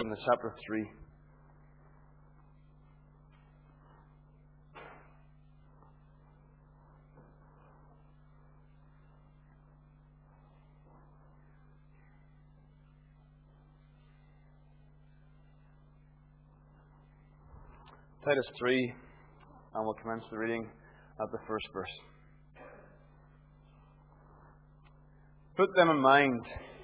into chapter 3. Titus 3, and we'll commence the reading at the first verse. Put them in mind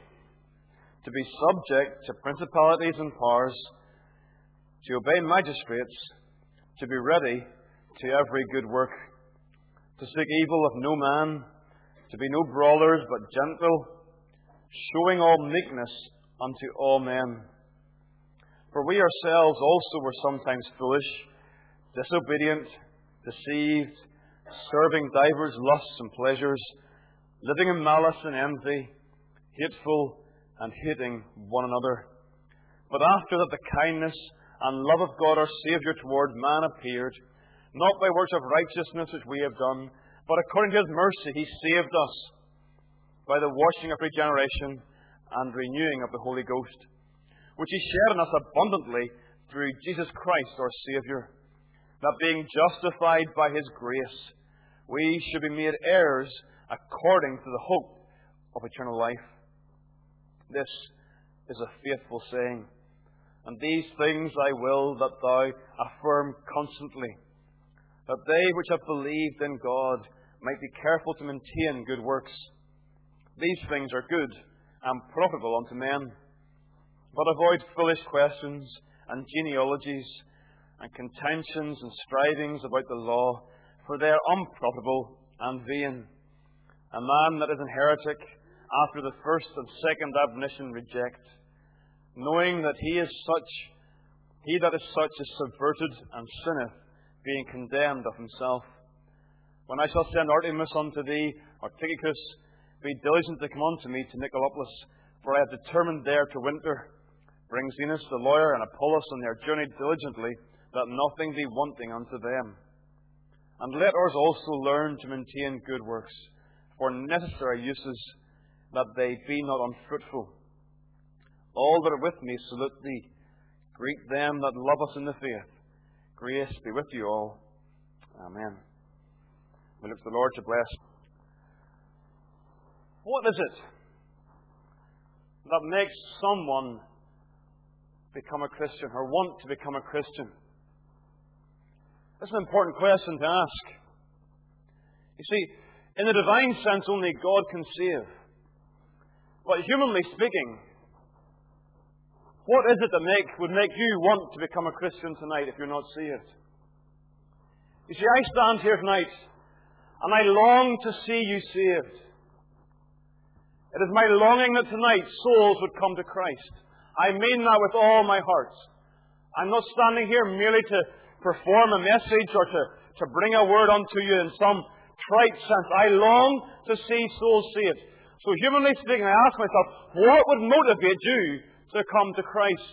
to be subject to principalities and powers, to obey magistrates, to be ready to every good work, to speak evil of no man, to be no brawlers but gentle, showing all meekness unto all men. For we ourselves also were sometimes foolish, disobedient, deceived, serving divers lusts and pleasures, living in malice and envy, hateful and hating one another. But after that the kindness and love of God our Saviour toward man appeared, not by works of righteousness which we have done, but according to His mercy He saved us by the washing of regeneration and renewing of the Holy Ghost, which He shed on us abundantly through Jesus Christ our Saviour, that being justified by His grace, we should be made heirs according to the hope of eternal life. This is a faithful saying, and these things I will that thou affirm constantly, that they which have believed in God might be careful to maintain good works. These things are good and profitable unto men. But avoid foolish questions and genealogies and contentions and strivings about the law, for they are unprofitable and vain. A man that is an heretic, after the first and second admonition reject, knowing that he that is such is subverted and sinneth, being condemned of himself. When I shall send Artemas unto thee, or Tychicus, be diligent to come unto me to Nicopolis, for I have determined there to winter. Bring Zenas the lawyer and Apollos on their journey diligently, that nothing be wanting unto them. And let us also learn to maintain good works, for necessary uses, that they be not unfruitful. All that are with me salute thee. Greet them that love us in the faith. Grace be with you all. Amen. We look to the Lord to bless. What is it that makes someone become a Christian, or want to become a Christian? That's an important question to ask. You see, in the divine sense, only God can save. But humanly speaking, what is it that would make you want to become a Christian tonight if you're not saved? You see, I stand here tonight, and I long to see you saved. It is my longing that tonight souls would come to Christ. I mean that with all my heart. I'm not standing here merely to perform a message or to bring a word unto you in some trite sense. I long to see souls saved. So humanly speaking, I ask myself, what would motivate you to come to Christ?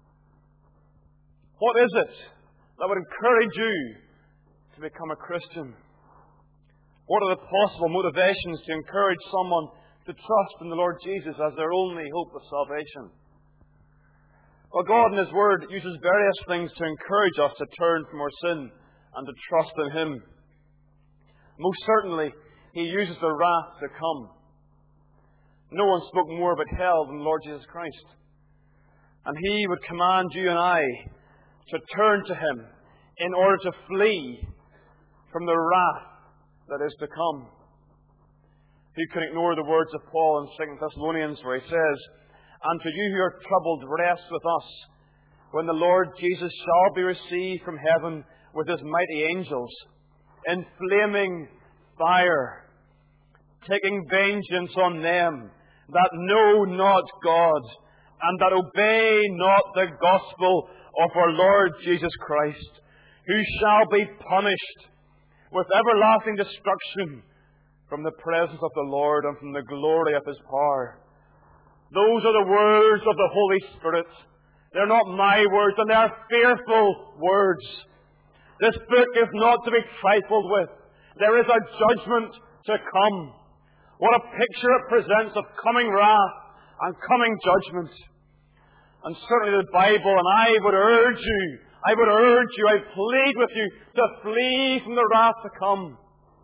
What is it that would encourage you to become a Christian? What are the possible motivations to encourage someone to trust in the Lord Jesus as their only hope of salvation? Well, God in His Word uses various things to encourage us to turn from our sin and to trust in Him. Most certainly, He uses the wrath to come. No one spoke more about hell than the Lord Jesus Christ. And He would command you and I to turn to Him in order to flee from the wrath that is to come. Who can ignore the words of Paul in 2 Thessalonians, where he says, "And to you who are troubled, rest with us, when the Lord Jesus shall be received from heaven with His mighty angels, in flaming fire, taking vengeance on them that know not God, and that obey not the gospel of our Lord Jesus Christ, who shall be punished with everlasting destruction from the presence of the Lord and from the glory of His power." Those are the words of the Holy Spirit. They're not my words, and they are fearful words. This book is not to be trifled with. There is a judgment to come. What a picture it presents of coming wrath and coming judgment. And certainly the Bible, and I would urge you, I plead with you to flee from the wrath to come.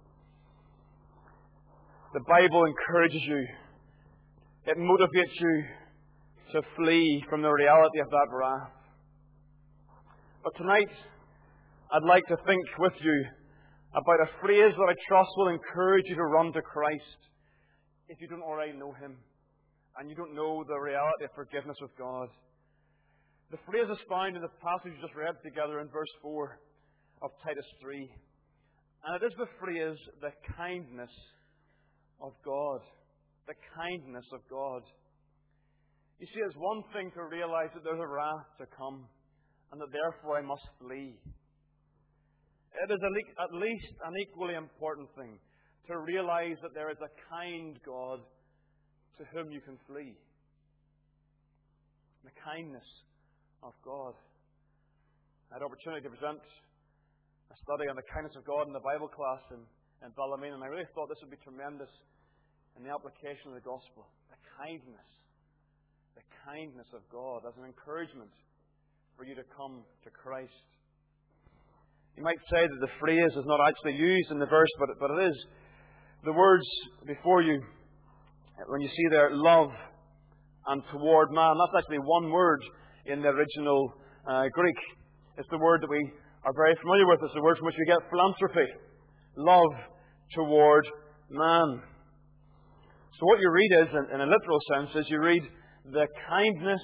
The Bible encourages you. It motivates you to flee from the reality of that wrath. But tonight, I'd like to think with you about a phrase that I trust will encourage you to run to Christ if you don't already know Him and you don't know the reality of forgiveness with God. The phrase is found in the passage we just read together in verse 4 of Titus 3. And it is the phrase, the kindness of God. The kindness of God. You see, it's one thing to realize that there's a wrath to come and that therefore I must flee. It is at least an equally important thing to realize that there is a kind God to whom you can flee. The kindness of God. I had an opportunity to present a study on the kindness of God in the Bible class in Ballymena, and I really thought this would be tremendous in the application of the gospel. The kindness of God as an encouragement for you to come to Christ. You might say that the phrase is not actually used in the verse, but it is. The words before you, when you see there, love and toward man, that's actually one word in the original Greek. It's the word that we are very familiar with. It's the word from which we get philanthropy. Love toward man. So what you read is, in a literal sense, is you read the kindness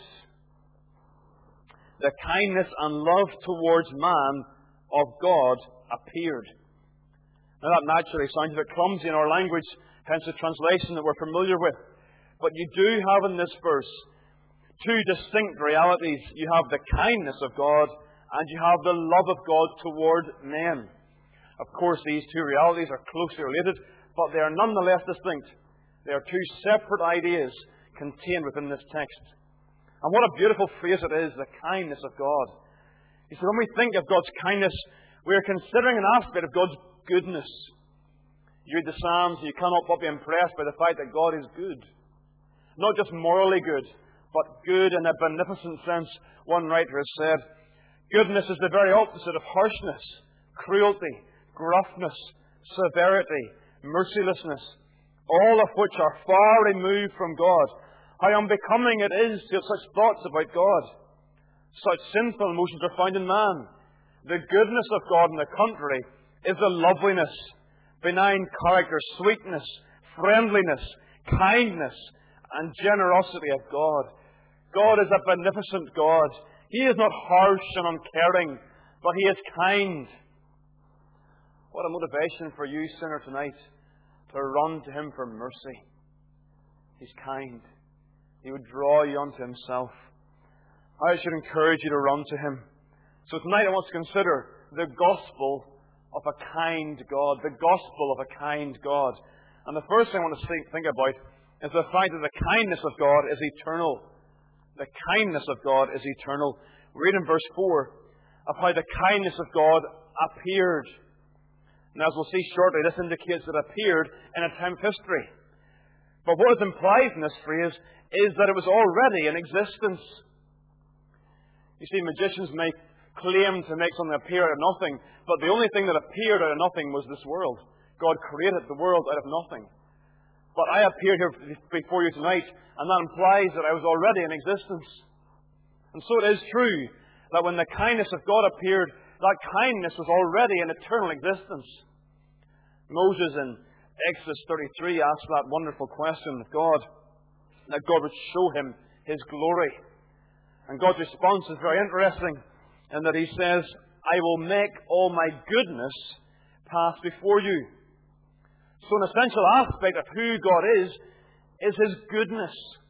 and love towards man of God appeared. Now that naturally sounds a bit clumsy in our language, hence the translation that we're familiar with. But you do have in this verse two distinct realities. You have the kindness of God and you have the love of God toward men. Of course, these two realities are closely related, but they are nonetheless distinct. They are two separate ideas contained within this text. And what a beautiful phrase it is, the kindness of God. You see, when we think of God's kindness, we are considering an aspect of God's goodness. You read the Psalms and you cannot but be impressed by the fact that God is good. Not just morally good, but good in a beneficent sense. One writer has said, goodness is the very opposite of harshness, cruelty, gruffness, severity, mercilessness, all of which are far removed from God. How unbecoming it is to have such thoughts about God. Such sinful emotions are found in man. The goodness of God, on the contrary, is the loveliness, benign character, sweetness, friendliness, kindness, and generosity of God. God is a beneficent God. He is not harsh and uncaring, but He is kind. What a motivation for you, sinner, tonight, to run to Him for mercy. He's kind. He would draw you unto Himself. I should encourage you to run to Him. So tonight I want to consider the gospel of a kind God. The gospel of a kind God. And the first thing I want to think about is the fact that the kindness of God is eternal. The kindness of God is eternal. We read in verse 4 of how the kindness of God appeared. And as we'll see shortly, this indicates that it appeared in a time of history. But what is implied in this phrase is that it was already in existence. You see, magicians may claim to make something appear out of nothing, but the only thing that appeared out of nothing was this world. God created the world out of nothing. But I appeared here before you tonight, and that implies that I was already in existence. And so it is true that when the kindness of God appeared, that kindness was already in eternal existence. Moses in Exodus 33 asked that wonderful question of God, that God would show him His glory. And God's response is very interesting, in that He says, I will make all my goodness pass before you. So an essential aspect of who God is His goodness.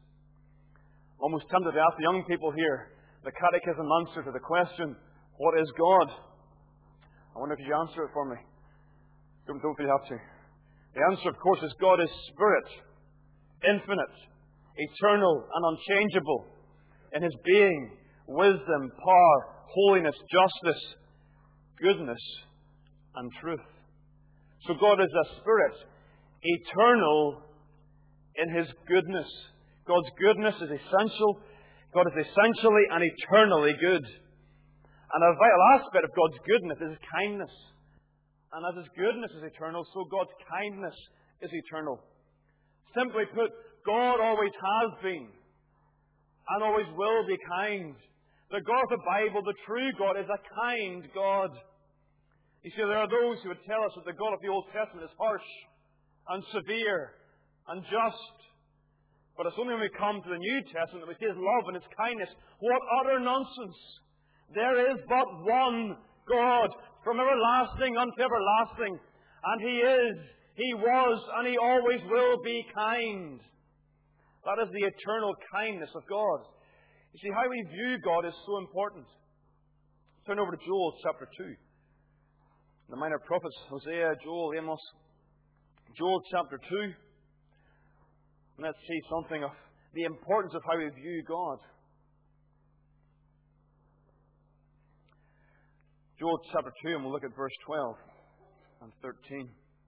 Almost tempted to ask the young people here the catechism answer to the question, what is God? I wonder if you answer it for me. Don't feel you have to. The answer, of course, is God is Spirit, infinite, eternal, and unchangeable in His being, wisdom, power, holiness, justice, goodness, and truth. So God is a Spirit, eternal in His goodness. God's goodness is essential. God is essentially and eternally good. And a vital aspect of God's goodness is His kindness. And as His goodness is eternal, so God's kindness is eternal. Simply put, God always has been and always will be kind. The God of the Bible, the true God, is a kind God. You see, there are those who would tell us that the God of the Old Testament is harsh and severe and just. But it's only when we come to the New Testament that we see His love and His kindness. What utter nonsense! There is but one God, from everlasting unto everlasting. And He is, He was, and He always will be kind. That is the eternal kindness of God. You see, how we view God is so important. Turn over to Joel chapter 2. The minor prophets, Hosea, Joel, Amos. Joel chapter 2. And let's see something of the importance of how we view God. Joel chapter 2, and we'll look at verse 12 and 13.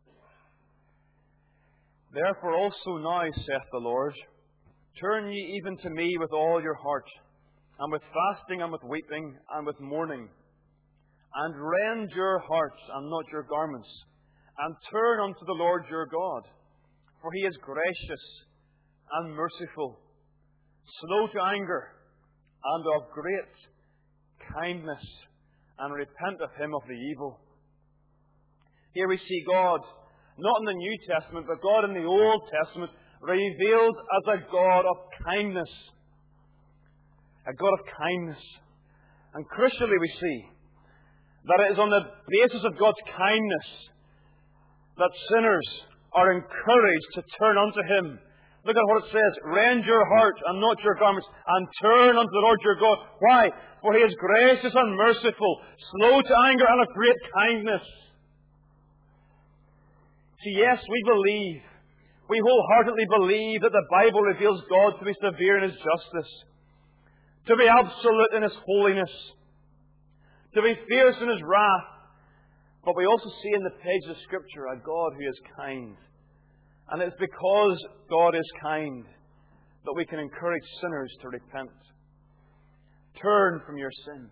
Therefore also now, saith the Lord, turn ye even to me with all your heart, and with fasting, and with weeping, and with mourning, and rend your hearts, and not your garments, and turn unto the Lord your God. For He is gracious and merciful, slow to anger, and of great kindness, and repent of him of the evil. Here we see God, not in the New Testament, but God in the Old Testament, revealed as a God of kindness. A God of kindness. And crucially we see that it is on the basis of God's kindness that sinners are encouraged to turn unto Him. Look at what it says. Rend your heart and not your garments, and turn unto the Lord your God. Why? For He is gracious and merciful, slow to anger, and of great kindness. See, yes, we wholeheartedly believe that the Bible reveals God to be severe in His justice, to be absolute in His holiness, to be fierce in His wrath. But we also see in the pages of Scripture a God who is kind. And it's because God is kind that we can encourage sinners to repent. Turn from your sin.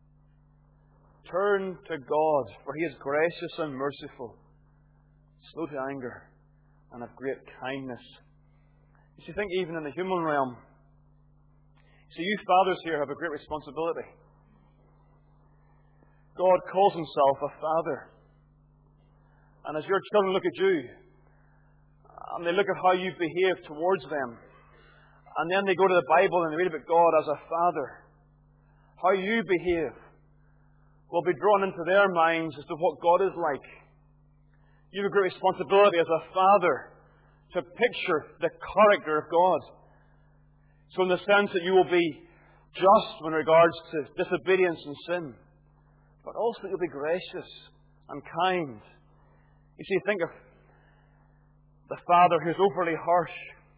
Turn to God, for He is gracious and merciful, slow to anger, and of great kindness. You see, think even in the human realm. See, you fathers here have a great responsibility. God calls Himself a Father. And as your children look at you, and they look at how you behave towards them, and then they go to the Bible and they read about God as a Father, how you behave will be drawn into their minds as to what God is like. You have a great responsibility as a father to picture the character of God. So in the sense that you will be just in regards to disobedience and sin, but also you'll be gracious and kind. You see, think of the father who's overly harsh.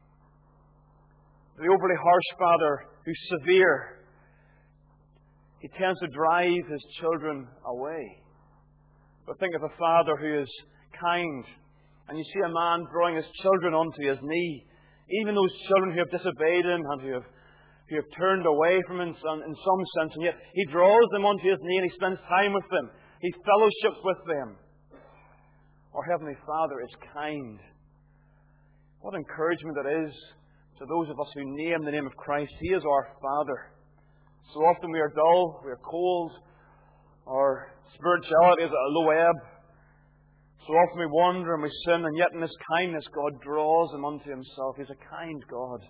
The overly harsh father who's severe. He tends to drive his children away. But think of a father who is kind. And you see a man drawing his children onto his knee. Even those children who have disobeyed him and who have turned away from him in some sense. And yet he draws them onto his knee and he spends time with them. He fellowships with them. Our Heavenly Father is kind. What encouragement it is to those of us who name the name of Christ. He is our Father. So often we are dull, we are cold, our spirituality is at a low ebb. So often we wander and we sin, and yet in His kindness God draws them unto Himself. He's a kind God.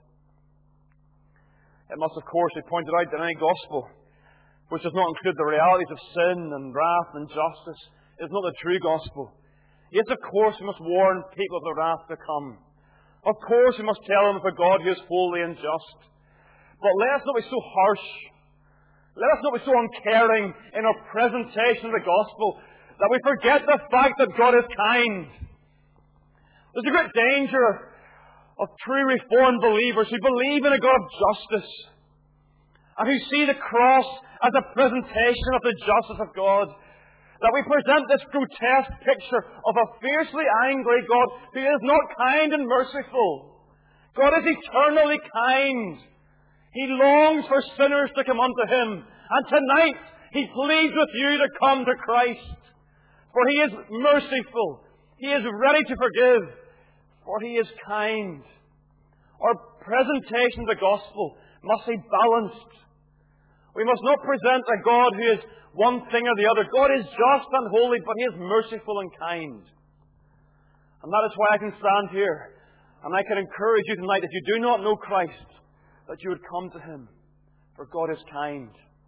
It must, of course, be pointed out that any gospel which does not include the realities of sin and wrath and justice is not the true gospel. Yes, of course, we must warn people of the wrath to come. Of course, we must tell them of a God who is holy and just. But let us not be so harsh. Let us not be so uncaring in our presentation of the gospel that we forget the fact that God is kind. There's a great danger of true Reformed believers who believe in a God of justice and who see the cross as a presentation of the justice of God. That we present this grotesque picture of a fiercely angry God who is not kind and merciful. God is eternally kind. He longs for sinners to come unto Him. And tonight, He pleads with you to come to Christ. For He is merciful. He is ready to forgive. For He is kind. Our presentation of the gospel must be balanced. We must not present a God who is one thing or the other. God is just and holy, but He is merciful and kind. And that is why I can stand here. And I can encourage you tonight, if you do not know Christ, that you would come to Him. For God is kind.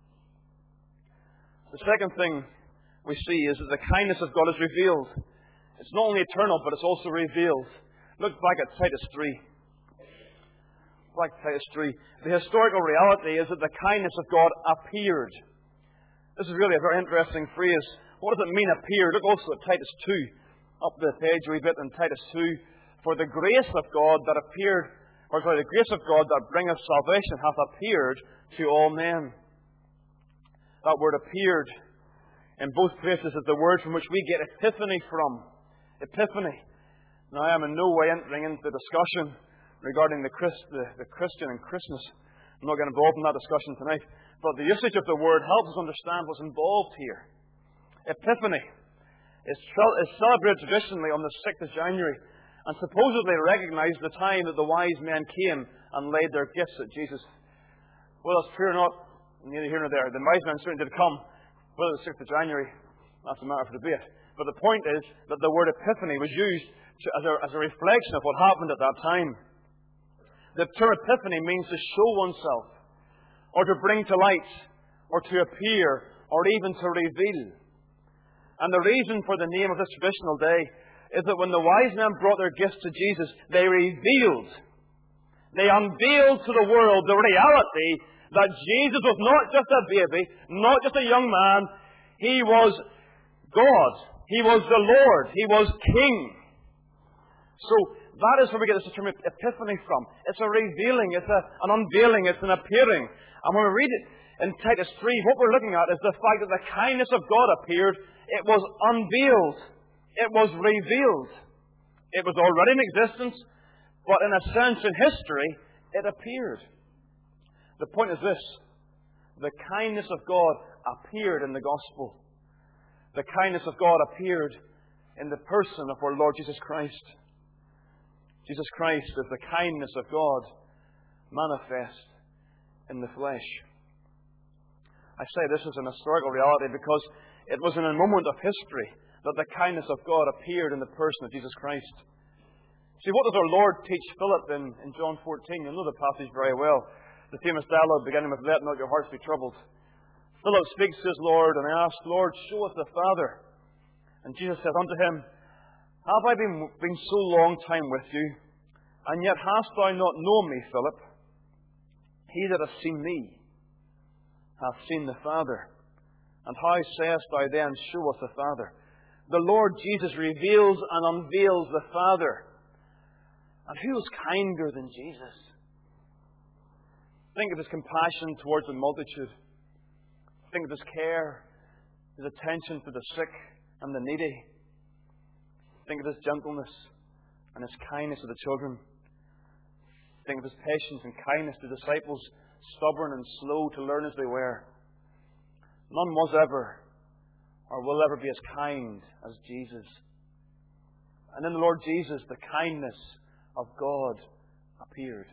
The second thing we see is that the kindness of God is revealed. It's not only eternal, but it's also revealed. Look back at Titus 3. Back to Titus 3. The historical reality is that the kindness of God appeared. This is really a very interesting phrase. What does it mean, appeared? Look also at Titus 2. Up the page a wee bit in Titus 2. For the grace of God that appeared, the grace of God that bringeth salvation hath appeared to all men. That word appeared in both places is the word from which we get epiphany from. Epiphany. Now, I am in no way entering into the discussion regarding the Christian and Christmas. I'm not getting involved in that discussion tonight. But the usage of the word helps us understand what's involved here. Epiphany is celebrated traditionally on the 6th of January and supposedly recognized the time that the wise men came and laid their gifts at Jesus. Whether it's true or not, neither here nor there. The wise men certainly did come. Whether the 6th of January, that's a matter for debate. But the point is that the word epiphany was used as a reflection of what happened at that time. The term epiphany means to show oneself, or to bring to light, or to appear, or even to reveal. And the reason for the name of this traditional day is that when the wise men brought their gifts to Jesus, they revealed, they unveiled to the world the reality that Jesus was not just a baby, not just a young man. He was God. He was the Lord. He was King. So that is where we get this term epiphany from. It's a revealing. It's an unveiling. It's an appearing. And when we read it in Titus 3, what we're looking at is the fact that the kindness of God appeared. It was unveiled. It was revealed. It was already in existence, but in a sense in history, it appeared. The point is this. The kindness of God appeared in the gospel. The kindness of God appeared in the person of our Lord Jesus Christ. Jesus Christ is the kindness of God manifest in the flesh. I say this is an historical reality because it was in a moment of history that the kindness of God appeared in the person of Jesus Christ. See, what does our Lord teach Philip in John 14? You know the passage very well. The famous dialogue beginning with, "Let not your hearts be troubled." Philip speaks to his Lord and asks, "Lord, show us the Father." And Jesus said unto him, "Have I been so long time with you, and yet hast thou not known me, Philip? He that hath seen me hath seen the Father. And how sayest thou then, show us the Father?" The Lord Jesus reveals and unveils the Father. And who is kinder than Jesus? Think of His compassion towards the multitude. Think of His care, His attention for the sick and the needy. Think of His gentleness and His kindness to the children. Think of His patience and kindness to disciples, stubborn and slow to learn as they were. None was ever or will ever be as kind as Jesus. And in the Lord Jesus, the kindness of God appeared.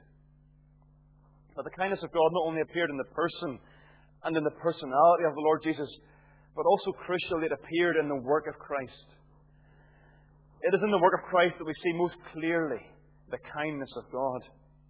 But the kindness of God not only appeared in the person and in the personality of the Lord Jesus, but also crucially it appeared in the work of Christ. It is in the work of Christ that we see most clearly the kindness of God.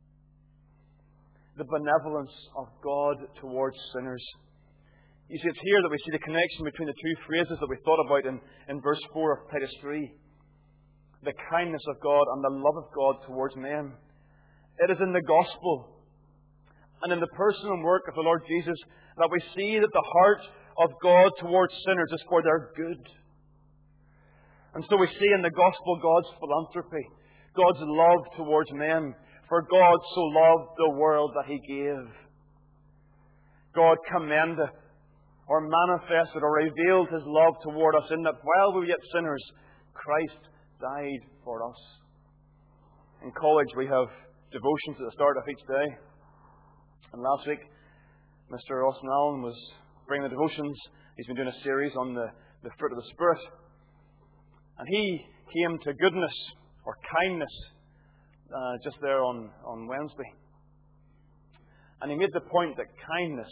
The benevolence of God towards sinners. You see, it's here that we see the connection between the two phrases that we thought about in verse 4 of Titus 3. The kindness of God and the love of God towards men. It is in the gospel and in the person and work of the Lord Jesus that we see that the heart of God towards sinners is for their good. And so we see in the gospel God's philanthropy, God's love towards men. For God so loved the world that He gave. God commended or manifested or revealed His love toward us in that while we were yet sinners, Christ died for us. In college we have devotions at the start of each day. And last week, Mr. Austin Allen was bringing the devotions. He's been doing a series on the fruit of the Spirit. And he came to goodness or kindness just there on Wednesday. And he made the point that kindness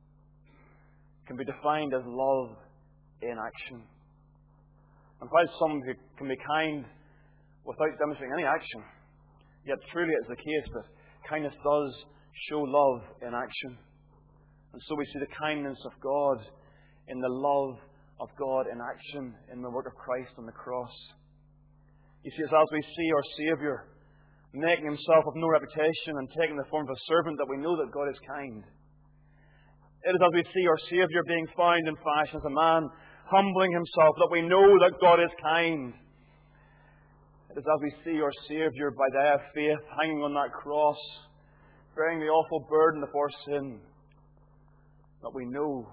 can be defined as love in action. And while some can be kind without demonstrating any action, yet truly it is the case that kindness does show love in action. And so we see the kindness of God in the love of God in action in the work of Christ on the cross. You see, it's as we see our Saviour making himself of no reputation and taking the form of a servant that we know that God is kind. It is as we see our Saviour being found in fashion as a man, humbling himself, that we know that God is kind. It is as we see our Saviour by the eye of faith hanging on that cross, bearing the awful burden of our sin, that we know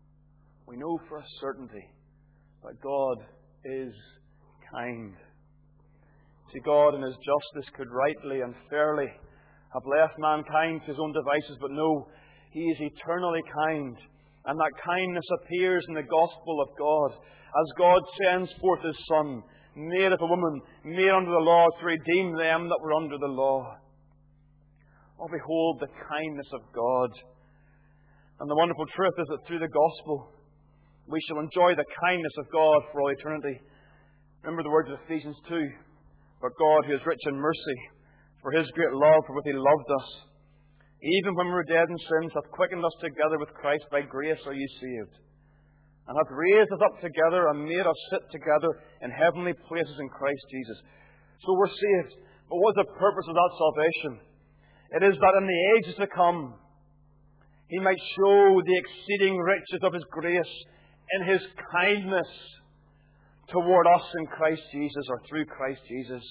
for a certainty that God is kind. See, God in His justice could rightly and fairly have left mankind to his own devices, but no, He is eternally kind. And that kindness appears in the gospel of God, as God sends forth His Son, made of a woman, made under the law, to redeem them that were under the law. Oh, behold the kindness of God. And the wonderful truth is that through the gospel, we shall enjoy the kindness of God for all eternity. Remember the words of Ephesians 2. But God, who is rich in mercy, for His great love for what He loved us, even when we were dead in sins, hath quickened us together with Christ. By grace are ye saved. And hath raised us up together and made us sit together in heavenly places in Christ Jesus. So we're saved. But what's the purpose of that salvation? It is that in the ages to come, He might show the exceeding riches of His grace in His kindness toward us in Christ Jesus, or through Christ Jesus.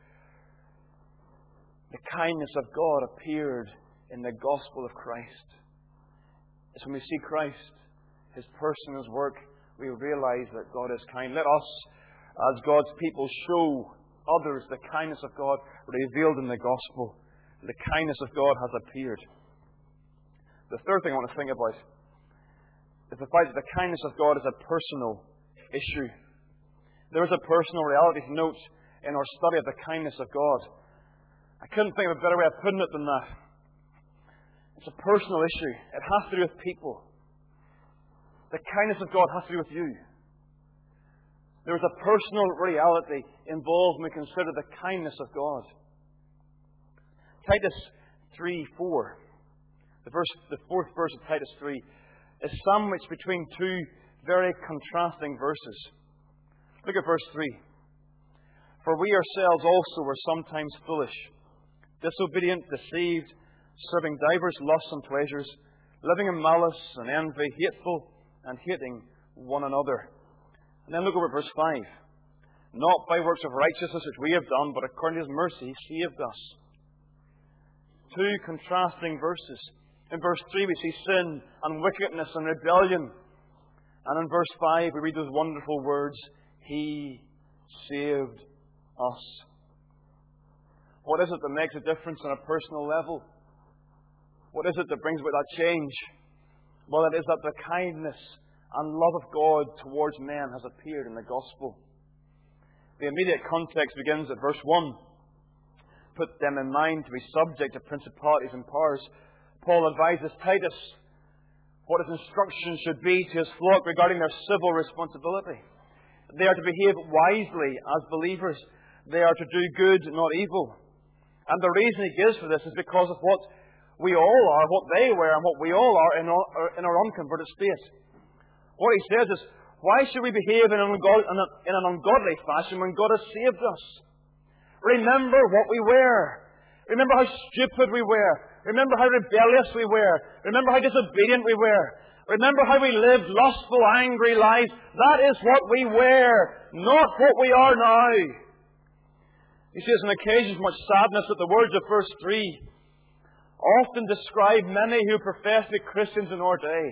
The kindness of God appeared in the gospel of Christ. It's when we see Christ, His person, His work, we realize that God is kind. Let us, as God's people, show others the kindness of God revealed in the gospel. The kindness of God has appeared. The third thing I want to think about is the fact that the kindness of God is a personal issue. There is a personal reality to note in our study of the kindness of God. I couldn't think of a better way of putting it than that. It's a personal issue. It has to do with people. The kindness of God has to do with you. There is a personal reality involved when we consider the kindness of God. Titus 3:4, the fourth verse of Titus 3, is sandwiched between two very contrasting verses. Look at verse 3. For we ourselves also were sometimes foolish, disobedient, deceived, serving divers lusts and pleasures, living in malice and envy, hateful and hating one another. And then look over at verse 5. Not by works of righteousness which we have done, but according to His mercy He saved us. Two contrasting verses. In verse 3 we see sin and wickedness and rebellion. And in verse 5 we read those wonderful words, He saved us. What is it that makes a difference on a personal level? What is it that brings about that change? Well, it is that the kindness and love of God towards men has appeared in the gospel. The immediate context begins at verse 1. Put them in mind to be subject to principalities and powers. Paul advises Titus what his instructions should be to his flock regarding their civil responsibility. They are to behave wisely as believers. They are to do good, not evil. And the reason he gives for this is because of what we all are, what they were, and what we all are in our unconverted state. What he says is, why should we behave in an ungodly fashion when God has saved us? Remember what we were. Remember how stupid we were. Remember how rebellious we were. Remember how disobedient we were. Remember how we lived lustful, angry lives. That is what we were, not what we are now. He says on occasions much sadness that the words of verse 3 often describe many who profess to be Christians in our day.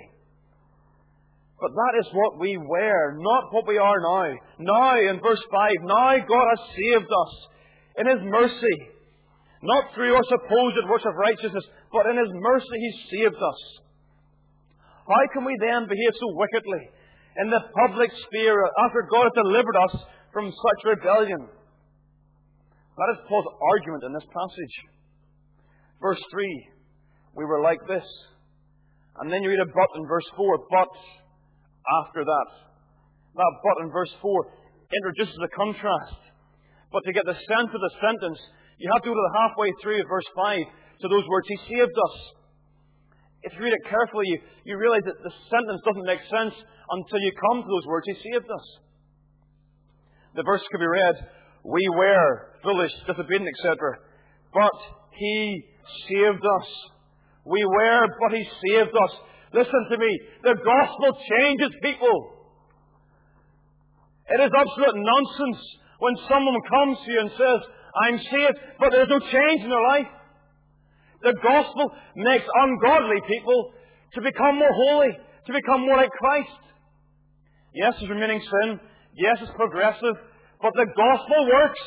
But that is what we were, not what we are now. Now, in verse 5, now God has saved us in His mercy. not through our supposed works of righteousness, but in His mercy He saved us. How can we then behave so wickedly in the public sphere after God has delivered us from such rebellion? That is Paul's argument in this passage. Verse 3, we were like this. And then you read a but in verse 4, but after that. That but in verse 4 introduces a contrast. But to get the sense of the sentence, you have to go to the halfway through of verse 5 to those words, He saved us. If you read it carefully, you realize that the sentence doesn't make sense until you come to those words, He saved us. The verse could be read, we were foolish, disobedient, etc. But He saved us. We were, but He saved us. Listen to me. The gospel changes people. It is absolute nonsense when someone comes to you and says, I'm saved, but there's no change in their life. The gospel makes ungodly people to become more holy, to become more like Christ. Yes, there's remaining sin. Yes, it's progressive. But the gospel works.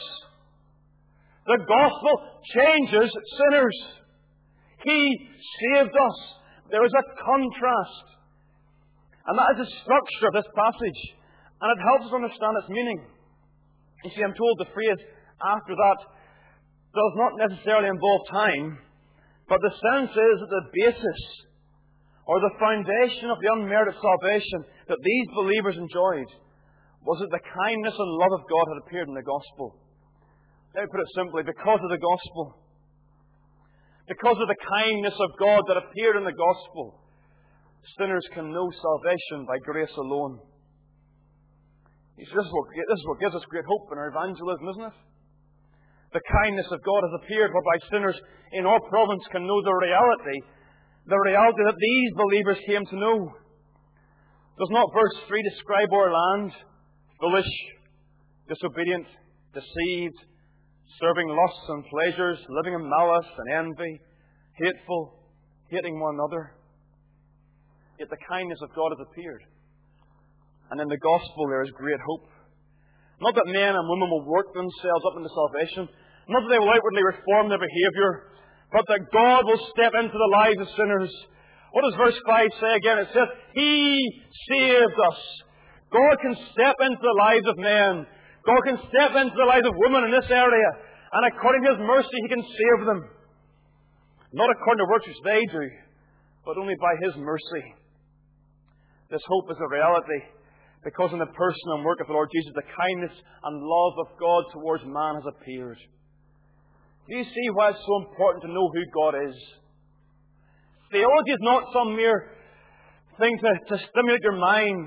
The gospel changes sinners. He saved us. There is a contrast. And that is the structure of this passage. And it helps us understand its meaning. You see, I'm told the phrase, after that, does not necessarily involve time, but the sense is that the basis or the foundation of the unmerited salvation that these believers enjoyed was that the kindness and love of God had appeared in the gospel. Let me put it simply, because of the gospel, because of the kindness of God that appeared in the gospel, sinners can know salvation by grace alone. You see, this is what gives us great hope in our evangelism, isn't it? The kindness of God has appeared whereby sinners in our province can know the reality that these believers came to know. Does not verse 3 describe our land? Foolish, disobedient, deceived, serving lusts and pleasures, living in malice and envy, hateful, hating one another. Yet the kindness of God has appeared. And in the gospel there is great hope. Not that men and women will work themselves up into salvation. Not that they will outwardly reform their behaviour. But that God will step into the lives of sinners. What does verse 5 say again? It says, He saved us. God can step into the lives of men. God can step into the lives of women in this area. And according to His mercy, He can save them. Not according to works which they do, but only by His mercy. This hope is a reality because in the person and work of the Lord Jesus, the kindness and love of God towards man has appeared. Do you see why it's so important to know who God is? Theology is not some mere thing to stimulate your mind.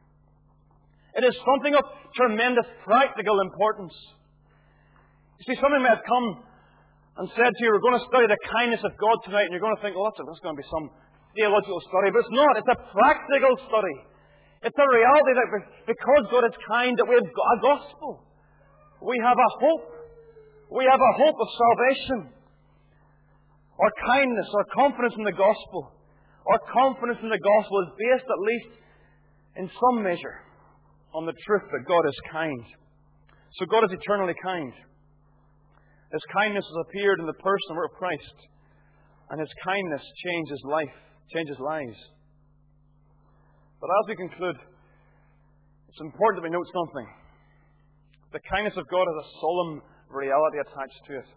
It is something of tremendous practical importance. You see, somebody may have come and said to you, we're going to study the kindness of God tonight, and you're going to think, that's going to be some theological study. But it's not. It's a practical study. It's a reality that because God is kind, that we have a gospel. We have a hope. We have a hope of salvation. Our kindness, our confidence in the gospel, our confidence in the gospel is based at least in some measure on the truth that God is kind. So God is eternally kind. His kindness has appeared in the person and work of Christ. And His kindness changes life, changes lives. But as we conclude, it's important that we note something. The kindness of God has a solemn reality attached to it.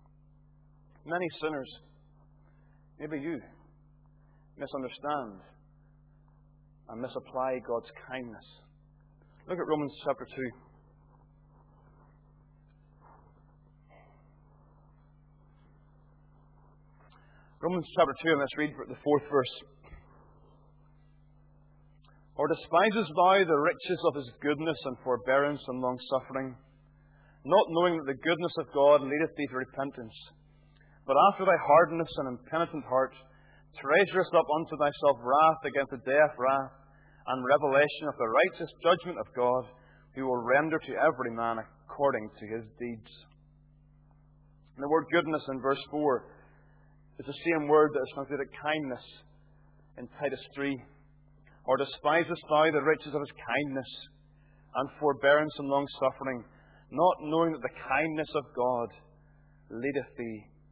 Many sinners, maybe you, misunderstand and misapply God's kindness. Look at Romans chapter 2. Romans chapter 2, and let's read the 4th verse. Or despisest thou the riches of His goodness and forbearance and long-suffering, not knowing that the goodness of God leadeth thee to repentance, but after thy hardness and impenitent heart, treasurest up unto thyself wrath against the day of wrath, and revelation of the righteous judgment of God, who will render to every man according to his deeds. And the word goodness in verse 4 is the same word that is translated kindness in Titus 3. Or despisest thou the riches of His kindness and forbearance and long-suffering, not knowing that the kindness of God leadeth thee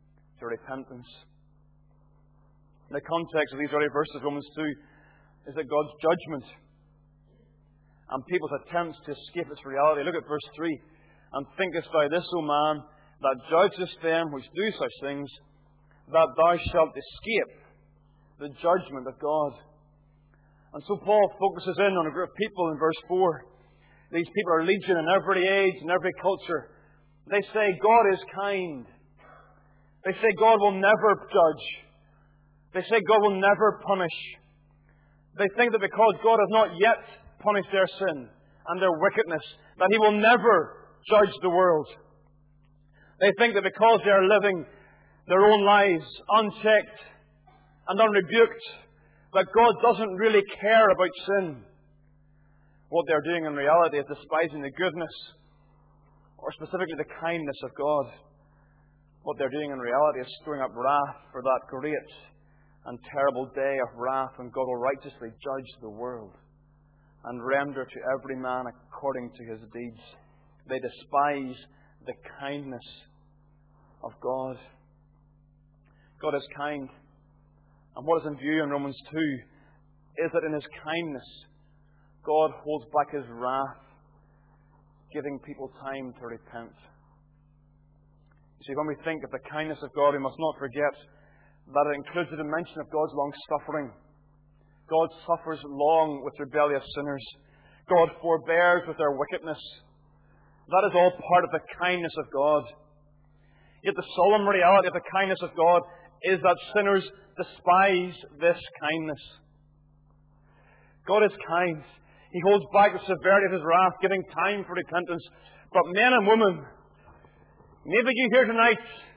to repentance. In the context of these early verses, Romans 2, is that God's judgment and people's attempts to escape its reality. Look at verse 3. And thinkest thou this, O man, that judgest them which do such things, that thou shalt escape the judgment of God. And so Paul focuses in on a group of people in verse 4. These people are legion in every age and every culture. They say God is kind. They say God will never judge. They say God will never punish. They think that because God has not yet punished their sin and their wickedness, that He will never judge the world. They think that because they are living their own lives unchecked and unrebuked, that God doesn't really care about sin. What they're doing in reality is despising the goodness, or specifically the kindness of God. What they're doing in reality is storing up wrath for that great and terrible day of wrath when God will righteously judge the world and render to every man according to his deeds. They despise the kindness of God. God is kind. And what is in view in Romans 2 is that in His kindness, God holds back His wrath, giving people time to repent. You see, when we think of the kindness of God, we must not forget that it includes the dimension of God's long-suffering. God suffers long with rebellious sinners. God forbears with their wickedness. That is all part of the kindness of God. Yet the solemn reality of the kindness of God is that sinners despise this kindness. God is kind. He holds back the severity of His wrath, giving time for repentance. But men and women, maybe you here tonight,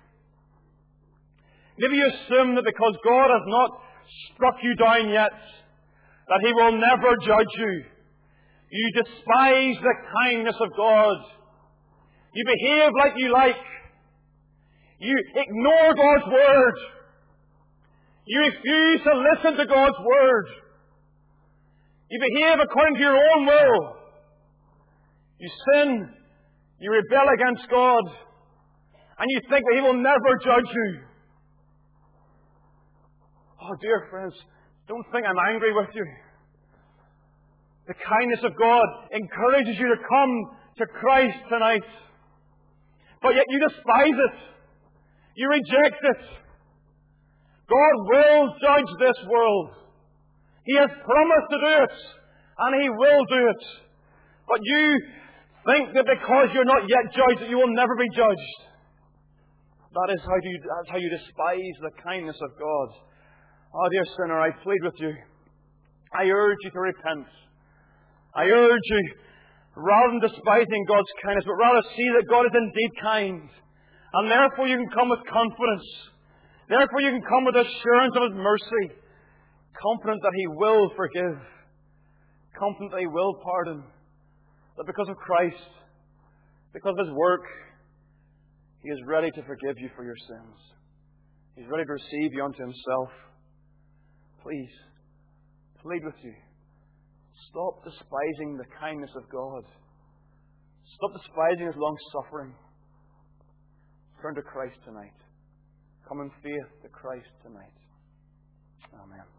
maybe you assume that because God has not struck you down yet, that He will never judge you. You despise the kindness of God. You behave like you like. You ignore God's Word. You refuse to listen to God's Word. You behave according to your own will. You sin. You rebel against God. And you think that He will never judge you. Oh, dear friends, don't think I'm angry with you. The kindness of God encourages you to come to Christ tonight. But yet you despise it. You reject it. God will judge this world. He has promised to do it. And He will do it. But you think that because you're not yet judged, that you will never be judged. That's how you despise the kindness of God. Oh, dear sinner, I plead with you. I urge you to repent. I urge you, rather than despising God's kindness, but rather see that God is indeed kind. And therefore you can come with confidence. Therefore you can come with assurance of His mercy. Confident that He will forgive. Confident that He will pardon. That because of Christ, because of His work, He is ready to forgive you for your sins. He's ready to receive you unto Himself. Please, plead with you. Stop despising the kindness of God. Stop despising His long-suffering. Turn to Christ tonight. Come in faith to Christ tonight. Amen.